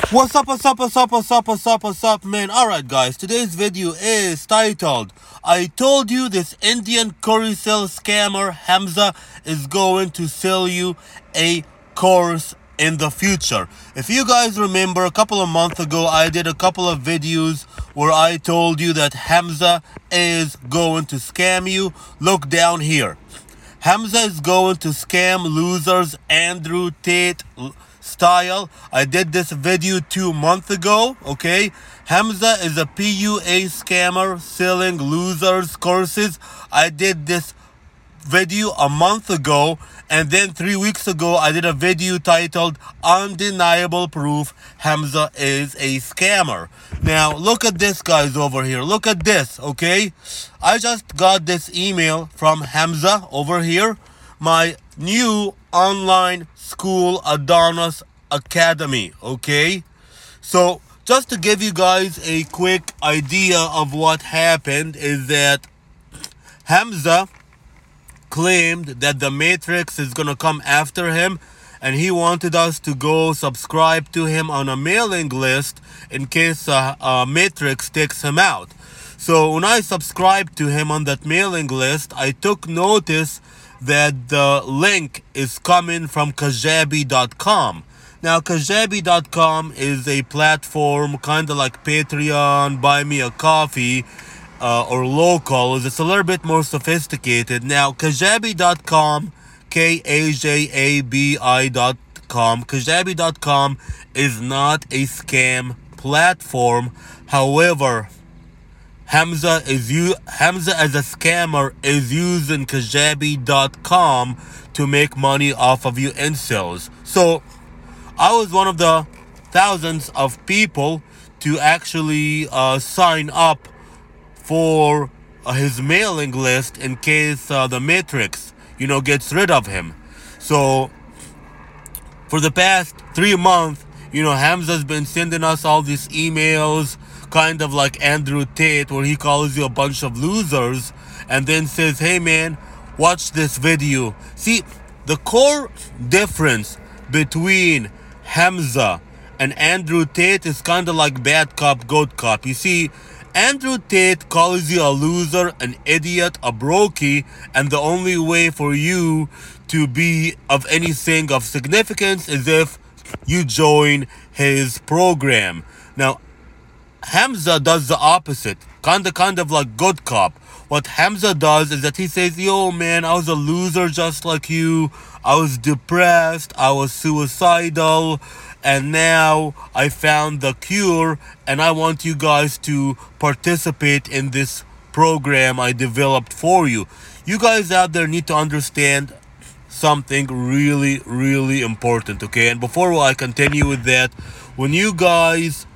What's up, man? Alright, guys, today's video is titled, I told you this Indian curry sale scammer Hamza is going to sell you a course in the future. If you guys remember, a couple of months ago, I did a couple of videos where I told you that Hamza is going to scam you. Look down here. Hamza is going to scam losers Andrew Tate style. I did this video 2 months ago, okay? Hamza is a PUA scammer selling losers courses. I did this video a month ago, and then 3 weeks ago I did a video titled Undeniable Proof Hamza is a Scammer. Now look at this, guys, over here. Look at this, okay? I just got this email from Hamza over here. My new online school, Adonis Academy, okay? So just to give you guys a quick idea of what happened is that Hamza claimed that the Matrix is gonna come after him, and he wanted us to go subscribe to him on a mailing list in case Matrix takes him out. So when I subscribed to him on that mailing list, I took notice that the link is coming from Kajabi.com. Now, Kajabi.com is a platform kind of like Patreon, Buy Me a Coffee, or Locals. It's a little bit more sophisticated. Now, Kajabi.com, Kajabi.com, Kajabi.com is not a scam platform. However, Hamza as a scammer is using Kajabi.com to make money off of you incels. So I was one of the thousands of people to actually sign up for his mailing list in case the Matrix, gets rid of him. So for the past 3 months, Hamza's been sending us all these emails, kind of like Andrew Tate, where he calls you a bunch of losers and then says, hey man, watch this video. See, the core difference between Hamza and Andrew Tate is kind of like bad cop, good cop. You see, Andrew Tate calls you a loser, an idiot, a brokey, and the only way for you to be of anything of significance is if you join his program. Now, Hamza does the opposite, kind of like good cop. What Hamza does is that he says, yo man, I was a loser just like you. I was depressed, I was suicidal, and now I found the cure, and I want you guys to participate in this program I developed for you. You guys out there need to understand something really, really important, okay? And before I continue with that, when you guys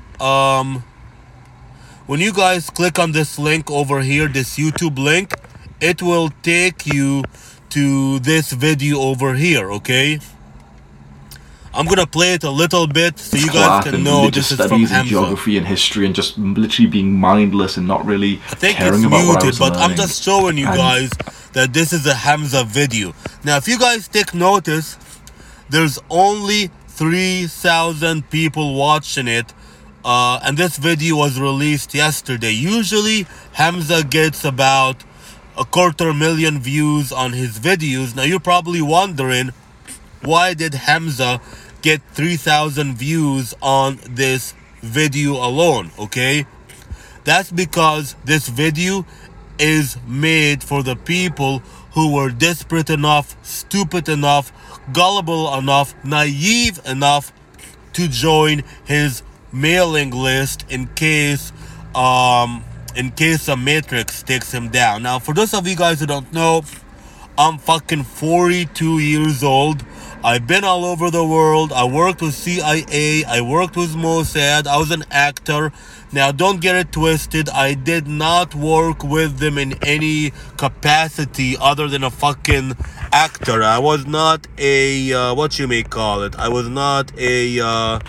click on this link over here, this YouTube link, it will take you to this video over here, okay? I'm gonna play it a little bit so you guys can know this is from Hamza. Geography and history and just literally being mindless and not really caring about what I was but learning. I'm just showing you guys that this is a Hamza video. Now, if you guys take notice, there's only 3,000 people watching it. And this video was released yesterday. Usually Hamza gets about 250,000 views on his videos. Now you're probably wondering, why did Hamza get 3,000 views on this video alone, okay? That's because this video is made for the people who were desperate enough, stupid enough, gullible enough, naive enough to join his mailing list in case a Matrix takes him down. Now, for those of you guys who don't know, I'm fucking 42 years old. I've been all over the world. I worked with CIA. I worked with Mossad. I was an actor. Now, don't get it twisted. I did not work with them in any capacity other than a fucking actor. I was not a, what you may call it. I was not a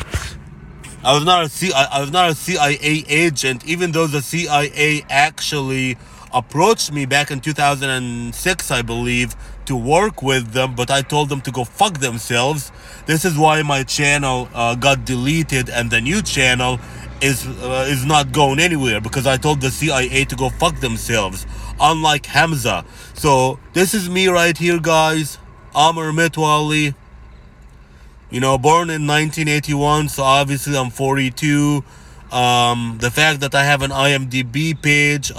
CIA agent, even though the CIA actually approached me back in 2006, I believe, to work with them, but I told them to go fuck themselves. This is why my channel got deleted, and the new channel is not going anywhere, because I told the CIA to go fuck themselves, unlike Hamza. So this is me right here, guys. Amr Mitwali, born in 1981, so obviously I'm 42. The fact that I have an IMDb page,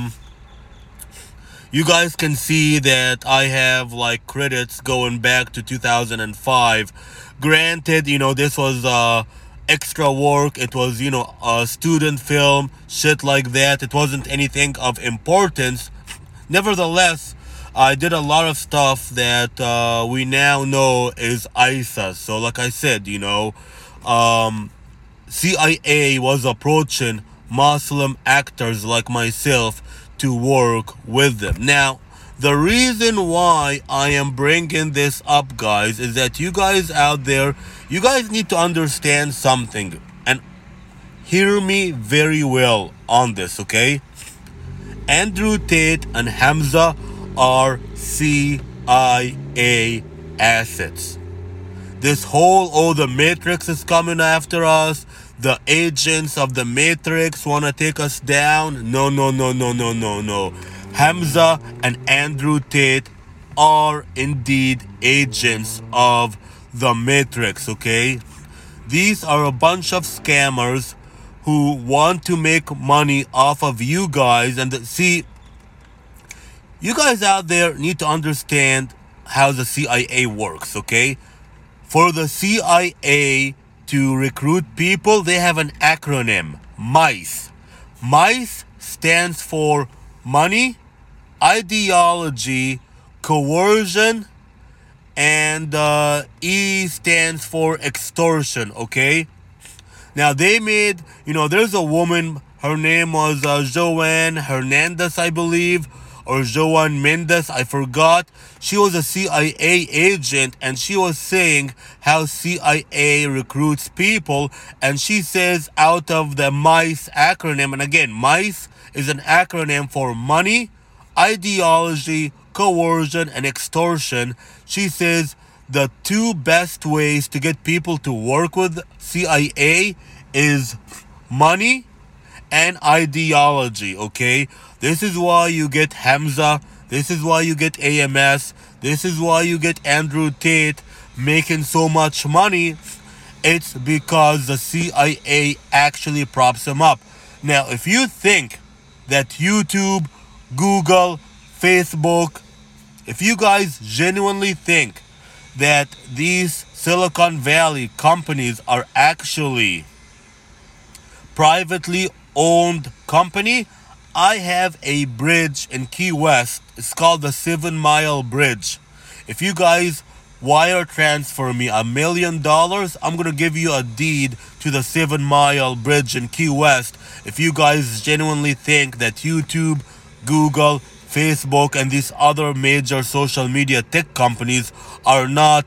you guys can see that I have like credits going back to 2005. Granted, this was extra work. It was, a student film, shit like that. It wasn't anything of importance. Nevertheless, I did a lot of stuff that we now know is ISIS. So like I said, CIA was approaching Muslim actors like myself to work with them. Now, the reason why I am bringing this up, guys, is that you guys out there, you guys need to understand something, and hear me very well on this, okay? Andrew Tate and Hamza are CIA assets. This whole, the Matrix is coming after us, the agents of the Matrix want to take us down. No. Hamza and Andrew Tate are indeed agents of the Matrix, okay? These are a bunch of scammers who want to make money off of you guys. And see, you guys out there need to understand how the CIA works, okay? For the CIA to recruit people, they have an acronym, MICE. MICE stands for money, ideology, coercion, and E stands for extortion, okay? Now they made, there's a woman, her name was Joanne Hernandez, I believe, or Joan Mendes, I forgot. She was a CIA agent, and she was saying how CIA recruits people, and she says out of the MICE acronym, and again, MICE is an acronym for money, ideology, coercion, and extortion. She says the two best ways to get people to work with CIA is money and ideology, okay? This is why you get Hamza. This is why you get AMS. This is why you get Andrew Tate making so much money. It's because the CIA actually props him up. Now, if you think that YouTube, Google, Facebook, if you guys genuinely think that these Silicon Valley companies are actually privately owned company, I have a bridge in Key West. It's called the 7 Mile Bridge. If you guys wire transfer me $1 million, I'm gonna give you a deed to the 7 Mile Bridge in Key West. If you guys genuinely think that YouTube, Google, Facebook, and these other major social media tech companies are not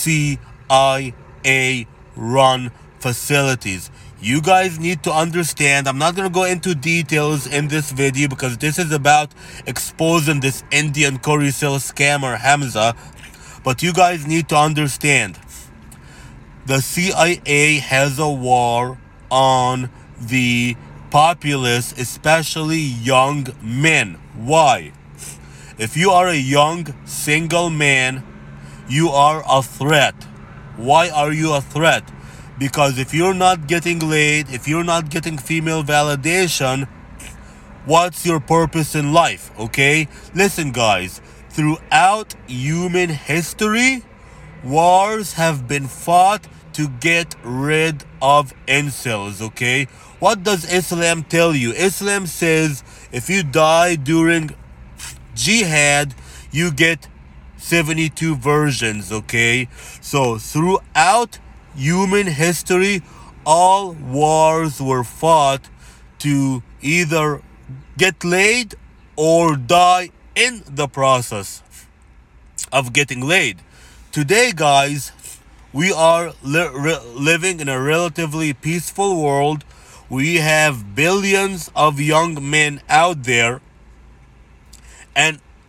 CIA run facilities. You guys need to understand, I'm not going to go into details in this video because this is about exposing this Indian curry sale scammer Hamza, but you guys need to understand, the CIA has a war on the populace, especially young men. Why? If you are a young single man, you are a threat. Why are you a threat? Because if you're not getting laid, if you're not getting female validation, what's your purpose in life, okay? Listen, guys, throughout human history, wars have been fought to get rid of incels, okay? What does Islam tell you? Islam says if you die during jihad, you get 72 versions, okay? So throughout human history, all wars were fought to either get laid or die in the process of getting laid. Today, guys, we are living in a relatively peaceful world. We have billions of young men out there, and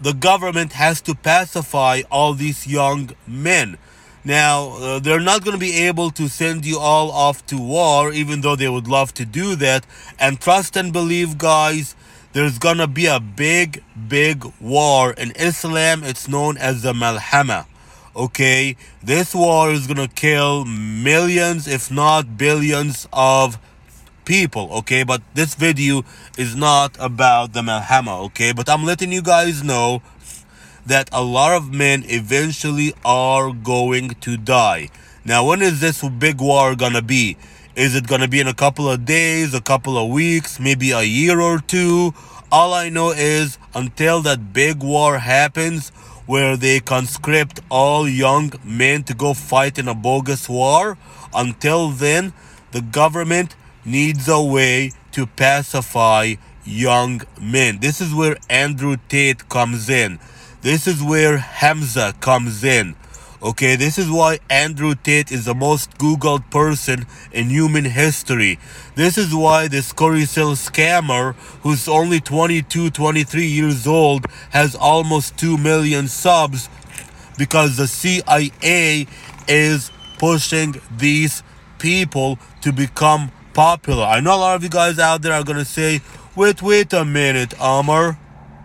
the government has to pacify all these young men. Now, they're not going to be able to send you all off to war, even though they would love to do that. And trust and believe, guys, there's going to be a big, big war. In Islam, it's known as the Malhama. Okay? This war is going to kill millions, if not billions, of people. Okay? But this video is not about the Malhama. Okay? But I'm letting you guys know that a lot of men eventually are going to die. Now, when is this big war gonna be? Is it gonna be in a couple of days, a couple of weeks, maybe a year or two? All I know is until that big war happens where they conscript all young men to go fight in a bogus war, until then, the government needs a way to pacify young men. This is where Andrew Tate comes in. This is where Hamza comes in. Okay, this is why Andrew Tate is the most Googled person in human history. This is why this Corey Sills scammer, who's only 22, 23 years old, has almost 2 million subs, because the CIA is pushing these people to become popular. I know a lot of you guys out there are going to say, wait a minute, Amr.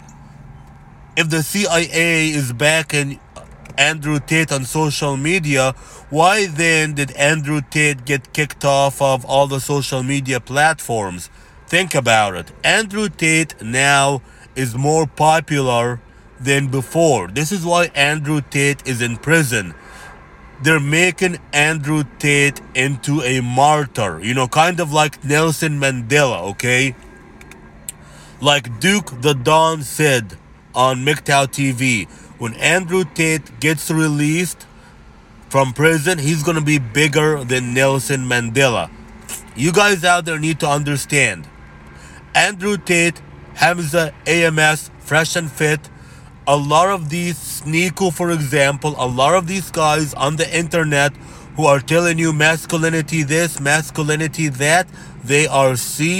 If the CIA is backing Andrew Tate on social media, why then did Andrew Tate get kicked off of all the social media platforms? Think about it. Andrew Tate now is more popular than before. This is why Andrew Tate is in prison. They're making Andrew Tate into a martyr. You know, kind of like Nelson Mandela, okay? Like Duke the Don said on MGTOW TV, when Andrew Tate gets released from prison, he's going to be bigger than Nelson Mandela. You guys out there need to understand. Andrew Tate, Hamza, AMS, Fresh and Fit, a lot of these, Sneeko for example, a lot of these guys on the internet who are telling you masculinity this, masculinity that, they are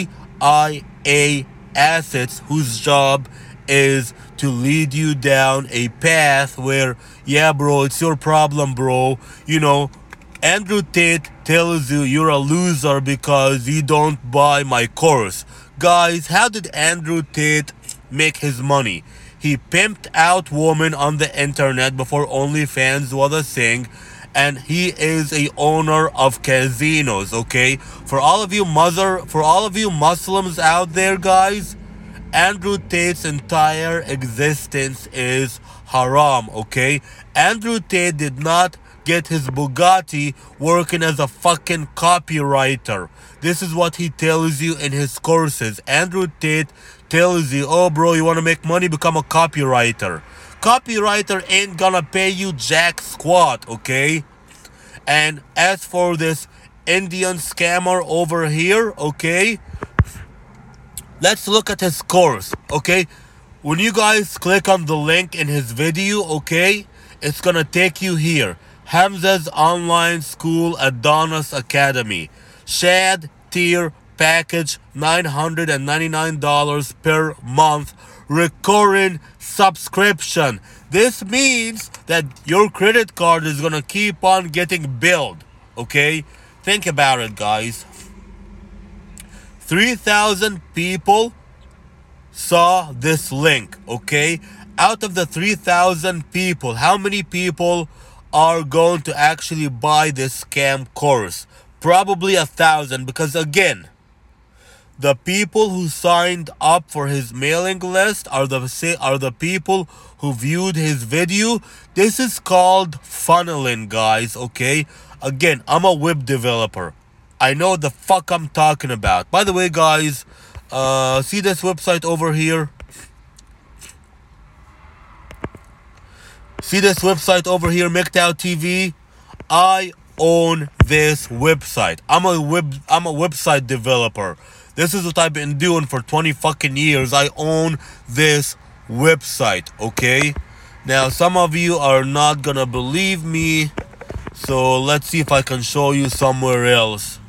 CIA assets whose job is to lead you down a path where, yeah, bro, it's your problem, bro. You know, Andrew Tate tells you you're a loser because you don't buy my course. Guys, how did Andrew Tate make his money? He pimped out women on the internet before OnlyFans was a thing, and he is a owner of casinos, okay? For all of you Muslims out there, guys, Andrew Tate's entire existence is haram, okay? Andrew Tate did not get his Bugatti working as a fucking copywriter. This is what he tells you in his courses. Andrew Tate tells you, oh bro, you want to make money, become a copywriter. Copywriter ain't gonna pay you jack squat, okay? And as for this Indian scammer over here, okay, let's look at his course, okay? When you guys click on the link in his video, okay, it's gonna take you here. Hamza's online school, Adonis Academy. Shad tier package, $999 per month. Recurring subscription. This means that your credit card is gonna keep on getting billed, okay? Think about it, guys. 3,000 people saw this link, okay? Out of the 3,000 people, how many people are going to actually buy this scam course? Probably 1,000, because again, the people who signed up for his mailing list are the people who viewed his video. This is called funneling, guys, okay? Again, I'm a web developer. I know the fuck I'm talking about. By the way, guys, see this website over here? See this website over here, MGTOW TV? I own this website. I'm a website developer. This is what I've been doing for 20 fucking years. I own this website, okay? Now, some of you are not gonna believe me, so let's see if I can show you somewhere else.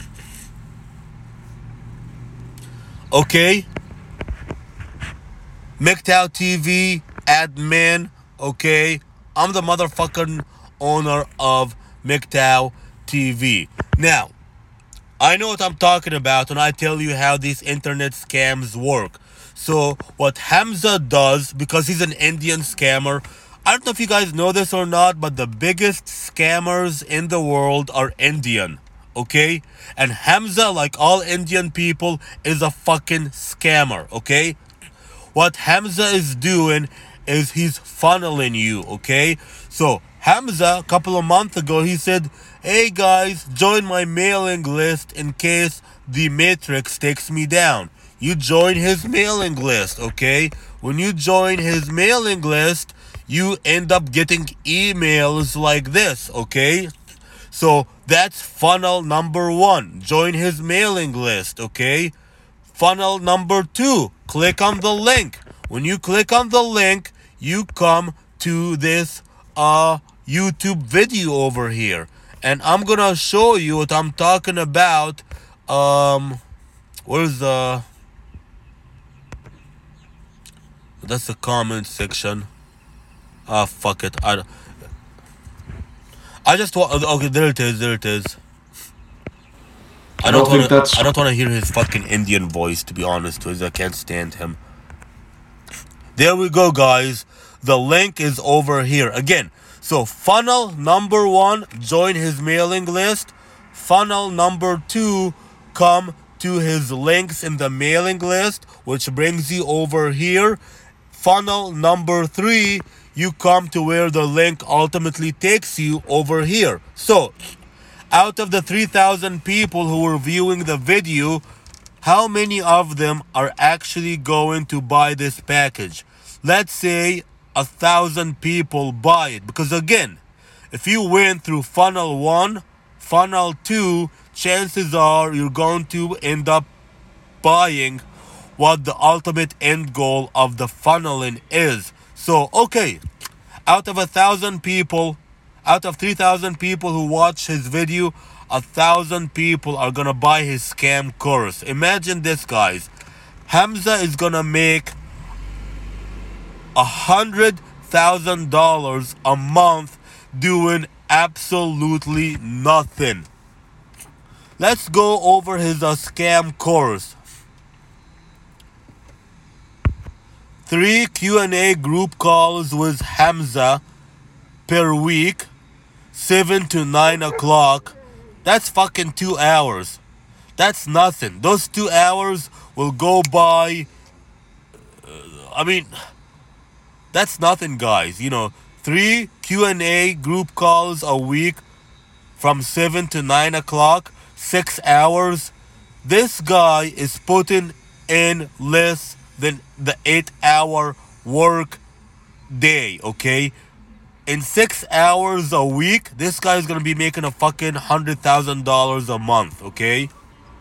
Okay? MGTOW TV admin, okay? I'm the motherfucking owner of MGTOW TV. Now, I know what I'm talking about when I tell you how these internet scams work. So, what Hamza does, because he's an Indian scammer, I don't know if you guys know this or not, but the biggest scammers in the world are Indian, okay? And Hamza, like all Indian people, is a fucking scammer, okay? What Hamza is doing is he's funneling you, okay? So, Hamza, a couple of months ago, he said, hey guys, join my mailing list in case the Matrix takes me down. You join his mailing list, okay? When you join his mailing list, you end up getting emails like this, okay? So that's funnel number 1. Join his mailing list, okay? Funnel number 2. Click on the link. When you click on the link, you come to this YouTube video over here. And I'm gonna show you what I'm talking about. Where's the... That's the comment section. Ah, fuck it. I just want... Okay, there it is. I don't want to hear his fucking Indian voice, to be honest with you. I can't stand him. There we go, guys. The link is over here. Again, so funnel number 1, join his mailing list. Funnel number 2, come to his links in the mailing list, which brings you over here. Funnel number 3, you come to where the link ultimately takes you over here. So, out of the 3,000 people who were viewing the video, how many of them are actually going to buy this package? Let's say 1,000 people buy it. Because again, if you went through funnel 1, funnel 2, chances are you're going to end up buying what the ultimate end goal of the funneling is. So, okay, out of 1,000 people, out of 3,000 people who watch his video, 1,000 people are gonna buy his scam course. Imagine this, guys. Hamza is gonna make $100,000 a month doing absolutely nothing. Let's go over his scam course. 3 Q&A group calls with Hamza per week, 7 to 9 o'clock. That's fucking 2 hours. That's nothing. Those 2 hours will go by. That's nothing, guys. 3 Q&A group calls a week from 7 to 9 o'clock, 6 hours. This guy is putting in less than the 8-hour work day, okay? In 6 hours a week, this guy is gonna be making a fucking $100,000 a month, okay?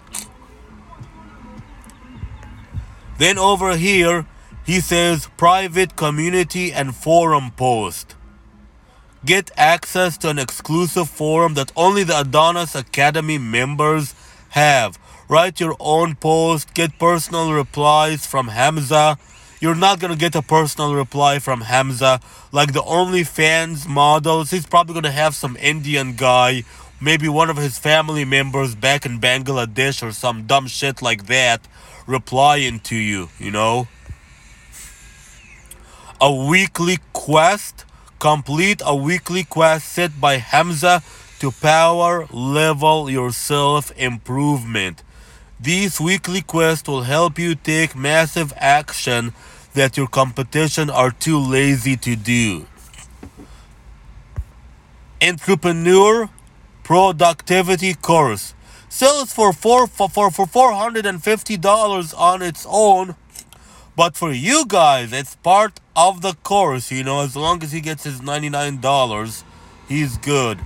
Then over here, he says private community and forum post. Get access to an exclusive forum that only the Adonis Academy members have. Write your own post, get personal replies from Hamza. You're not gonna get a personal reply from Hamza. Like the OnlyFans models, he's probably gonna have some Indian guy, maybe one of his family members back in Bangladesh or some dumb shit like that, replying to you, A weekly quest. Complete a weekly quest set by Hamza to power level your self-improvement. These weekly quests will help you take massive action that your competition are too lazy to do. Entrepreneur productivity course. Sells for $450 on its own. But for you guys, it's part of the course, as long as he gets his $99, he's good.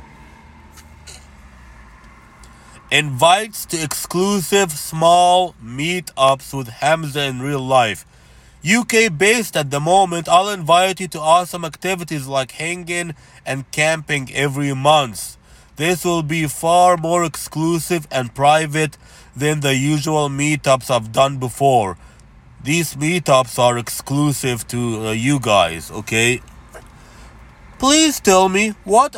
Invites to exclusive small meetups with Hamza in real life. UK based at the moment, I'll invite you to awesome activities like hanging and camping every month. This will be far more exclusive and private than the usual meetups I've done before. These meetups are exclusive to you guys, okay? Please tell me what's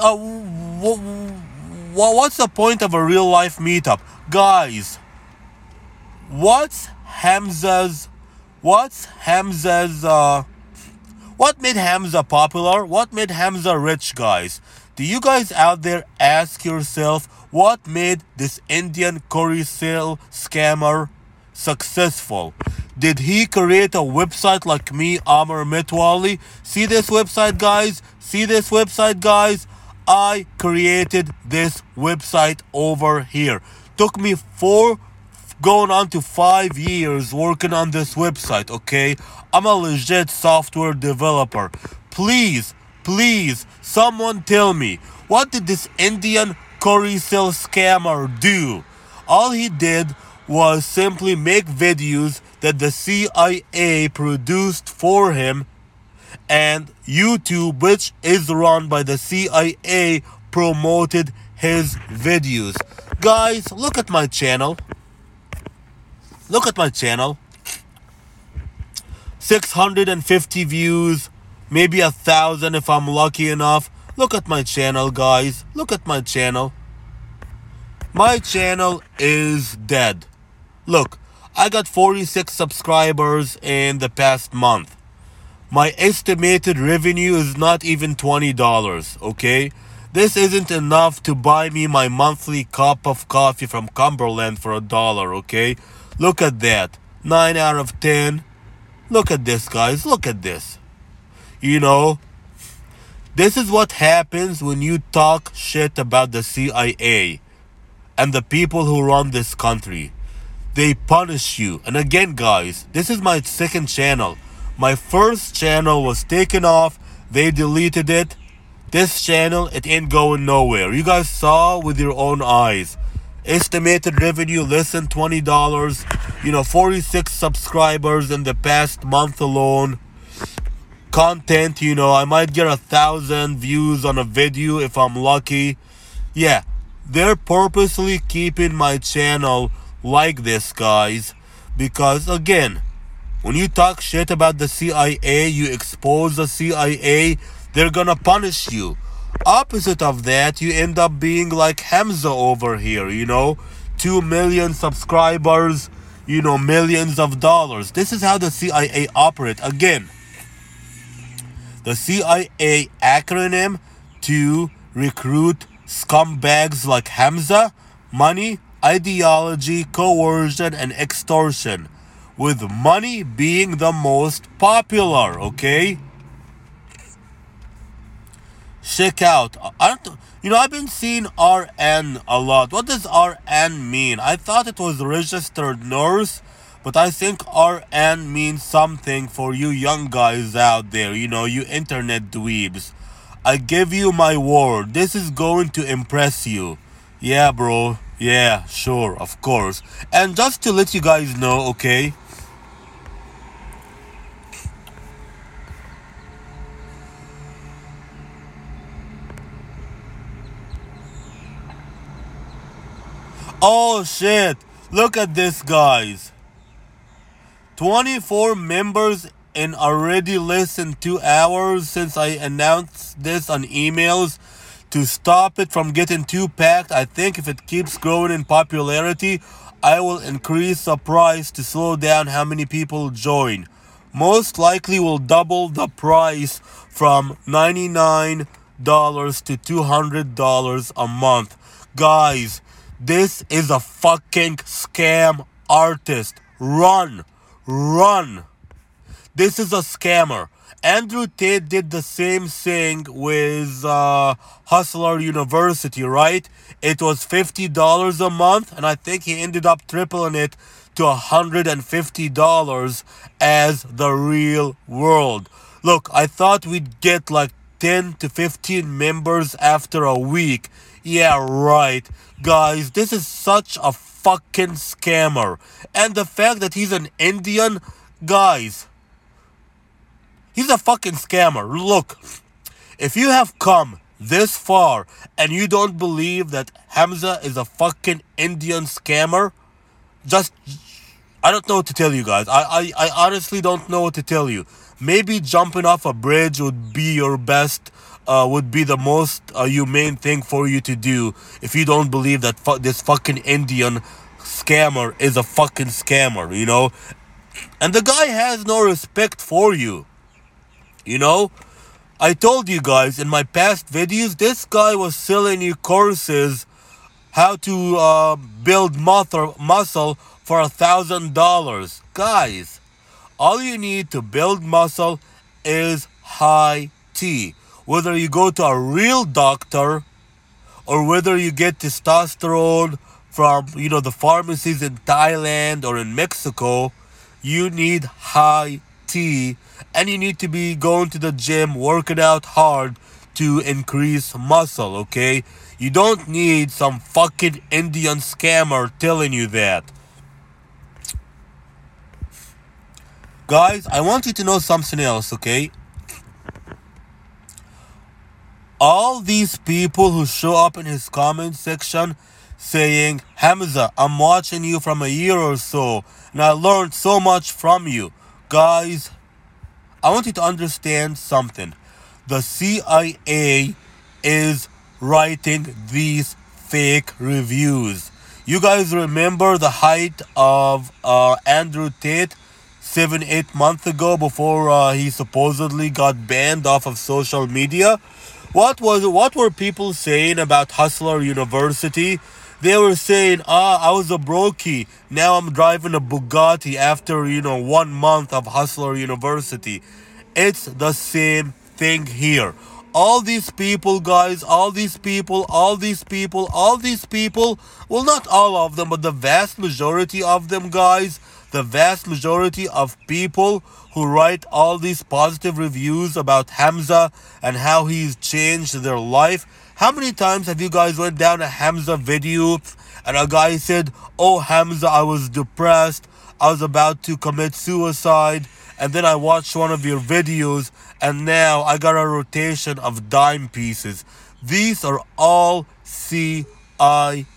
the point of a real life meetup, guys? What's Hamza's? What made Hamza popular? What made Hamza rich, guys? Do you guys out there ask yourself what made this Indian curry sale scammer successful? Did he create a website like me, Amr Mitwali? See this website, guys? See this website, guys? I created this website over here. Took me going on to 5 years working on this website, okay? I'm a legit software developer. Please, someone tell me, what did this Indian curry sale scammer do? All he did was simply make videos that the CIA produced for him, and YouTube, which is run by the CIA, promoted his videos. Guys, look at my channel. 650 views, maybe 1,000 if I'm lucky enough. Look at my channel, guys. Look at my channel. My channel is dead. Look, I got 46 subscribers in the past month. My estimated revenue is not even $20, okay? This isn't enough to buy me my monthly cup of coffee from Cumberland for $1, okay? Look at that. 9 out of 10. Look at this, guys. Look at this. You know, this is what happens when you talk shit about the CIA and the people who run this country. They punish you. And again, guys, this is my second channel. My first channel was taken off. They deleted it. This channel, it ain't going nowhere. You guys saw with your own eyes. Estimated revenue less than $20. 46 subscribers in the past month alone. Content, I might get 1,000 views on a video if I'm lucky. Yeah, they're purposely keeping my channel like this, guys, because again, when you talk shit about the CIA, you expose the CIA, they're gonna punish you. Opposite of that, you end up being like Hamza over here, 2 million subscribers, millions of dollars. This is how the CIA operate. Again, the CIA acronym to recruit scumbags like Hamza: money, ideology, coercion, and extortion, with money being the most popular, okay? Check out. I've been seeing RN a lot. What does RN mean? I thought it was registered nurse, but I think RN means something for you young guys out there, you internet dweebs. I give you my word, this is going to impress you. Yeah, bro. Yeah, sure, of course. And just to let you guys know, okay? Oh shit, look at this, guys. 24 members in already less than 2 hours since I announced this on emails to stop it from getting too packed. I think if it keeps growing in popularity, I will increase the price to slow down how many people join. Most likely will double the price from $99 to $200 a month. Guys, this is a fucking scam artist. Run. This is a scammer. Andrew Tate did the same thing with Hustler University, right? It was $50 a month, and I think he ended up tripling it to $150 as the real world. Look, I thought we'd get like 10 to 15 members after a week. Yeah, right. Guys, this is such a fucking scammer. And the fact that he's an Indian, guys, he's a fucking scammer. Look, if you have come this far and you don't believe that Hamza is a fucking Indian scammer, I don't know what to tell you guys. I honestly don't know what to tell you. Maybe jumping off a bridge would be your best, would be the most humane thing for you to do if you don't believe that this fucking Indian scammer is a fucking scammer, you know? And the guy has no respect for you, you know? I told you guys in my past videos, this guy was selling you courses how to build muscle for $1,000. Guys, all you need to build muscle is high tea. Whether you go to a real doctor or whether you get testosterone from, you know, the pharmacies in Thailand or in Mexico, you need high tea, and you need to be going to the gym, working out hard to increase muscle, okay? You don't need some fucking Indian scammer telling you that. Guys, I want you to know something else, okay? All these people who show up in his comment section saying, Hamza, I'm watching you from a year or so, and I learned so much from you. Guys, I want you to understand something. The CIA is writing these fake reviews. You guys remember the height of Andrew Tate 7-8 months ago before he supposedly got banned off of social media? What were people saying about Hustler University? They were saying, I was a brokey. Now I'm driving a Bugatti after, 1 month of Hustler University. It's the same thing here. All these people, guys, all these people, well, not all of them, but the vast majority of them, guys, the vast majority of people who write all these positive reviews about Hamza and how he's changed their life. How many times have you guys went down a Hamza video and a guy said, oh, Hamza, I was depressed, I was about to commit suicide, and then I watched one of your videos and now I got a rotation of dime pieces. These are all CIA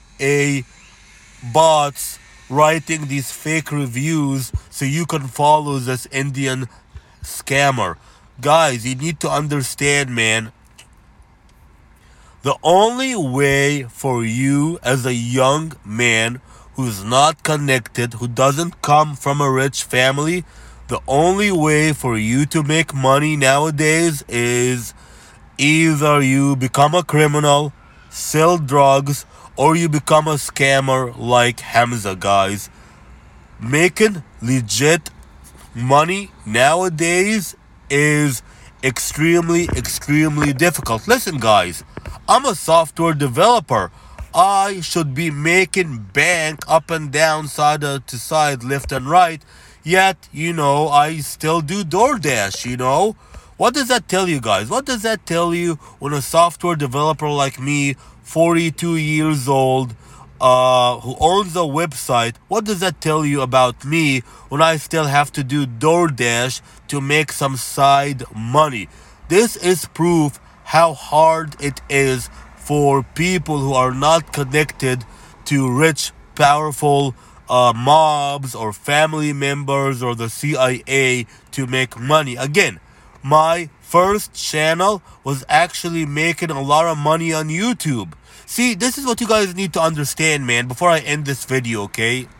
bots writing these fake reviews so you can follow this Indian scammer. Guys, you need to understand, man. The only way for you as a young man who's not connected, who doesn't come from a rich family, the only way for you to make money nowadays is either you become a criminal, sell drugs, or you become a scammer like Hamza, guys. Making legit money nowadays is extremely difficult. Listen, guys, I'm a software developer. I should be making bank up and down, side to side, left and right. Yet, I still do DoorDash, What does that tell you, guys? What does that tell you when a software developer like me, 42 years old, who owns a website, what does that tell you about me when I still have to do DoorDash to make some side money? This is proof how hard it is for people who are not connected to rich, powerful mobs or family members or the CIA to make money. Again, my first channel was actually making a lot of money on YouTube. See, this is what you guys need to understand, man, before I end this video, okay?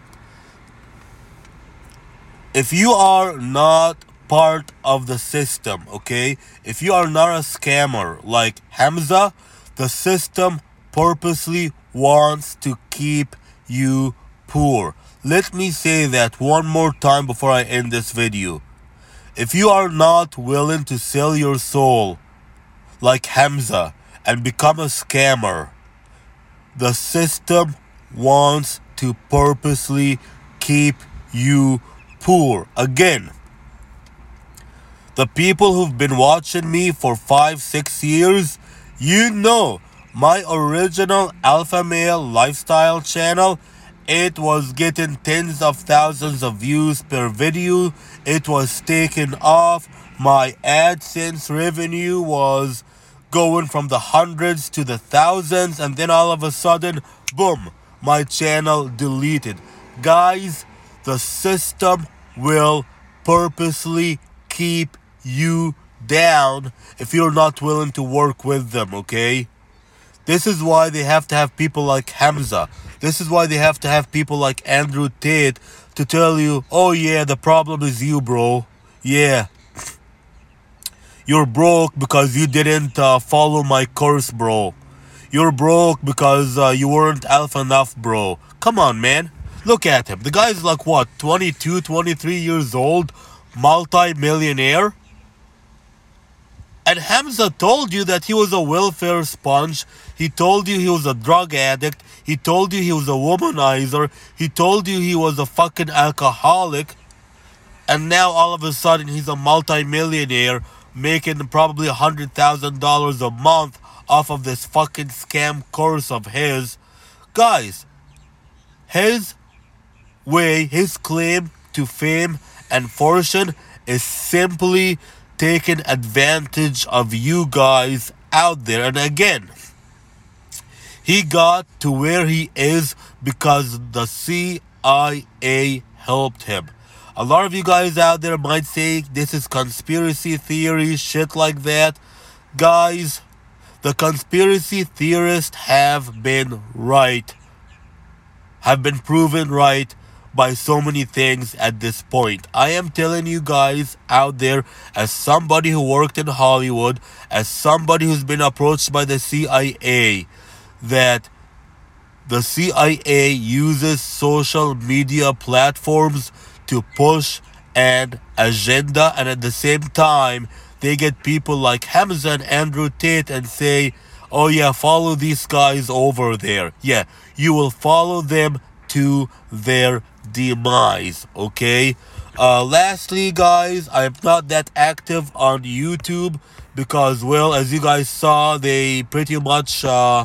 If you are not part of the system, okay? If you are not a scammer like Hamza, the system purposely wants to keep you poor. Let me say that one more time before I end this video. If you are not willing to sell your soul like Hamza and become a scammer, the system wants to purposely keep you poor. Again, the people who've been watching me for 5-6 years, my original Alpha Male Lifestyle channel, it was getting tens of thousands of views per video. It was taking off. My AdSense revenue was going from the hundreds to the thousands, and then all of a sudden, boom, my channel deleted. Guys, the system will purposely keep you down if you're not willing to work with them, okay? This is why they have to have people like Hamza. This is why they have to have people like Andrew Tate to tell you, oh yeah, the problem is you, bro. Yeah. You're broke because you didn't follow my course, bro. You're broke because you weren't alpha enough, bro. Come on, man. Look at him. The guy's like, what, 22, 23 years old? Multi-millionaire? And Hamza told you that he was a welfare sponge. He told you he was a drug addict. He told you he was a womanizer. He told you he was a fucking alcoholic. And now all of a sudden he's a multi-millionaire making probably $100,000 a month off of this fucking scam course of his. Guys, his way, his claim to fame and fortune is simply taking advantage of you guys out there. And again, he got to where he is because the CIA helped him. A lot of you guys out there might say this is conspiracy theory, shit like that. Guys, the conspiracy theorists have been right. Have been proven right by so many things at this point. I am telling you guys out there, as somebody who worked in Hollywood, as somebody who's been approached by the CIA, that the CIA uses social media platforms to push an agenda, and at the same time they get people like Hamza and Andrew Tate and say, oh yeah, follow these guys over there. Yeah, you will follow them to their demise, okay? Lastly, guys, I'm not that active on YouTube because, well, as you guys saw, they pretty much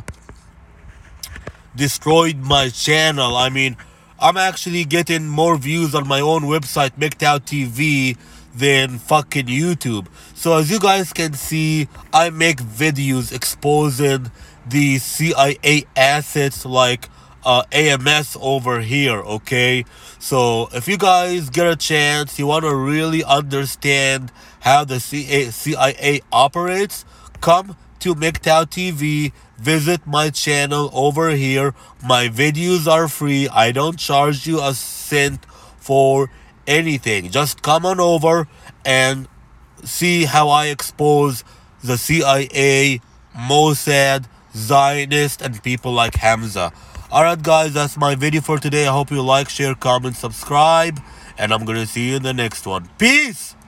destroyed my channel. I mean, I'm actually getting more views on my own website, MGTOW TV, than fucking YouTube. So as you guys can see, I make videos exposing the CIA assets like AMS over here, okay? So if you guys get a chance, you want to really understand how the CIA operates, come to MGTOW TV, visit my channel over here. My videos are free. I don't charge you a cent for anything. Just come on over and see how I expose the CIA, Mossad, Zionist, and people like Hamza. Alright guys, that's my video for today. I hope you like, share, comment, subscribe, and I'm gonna see you in the next one. Peace!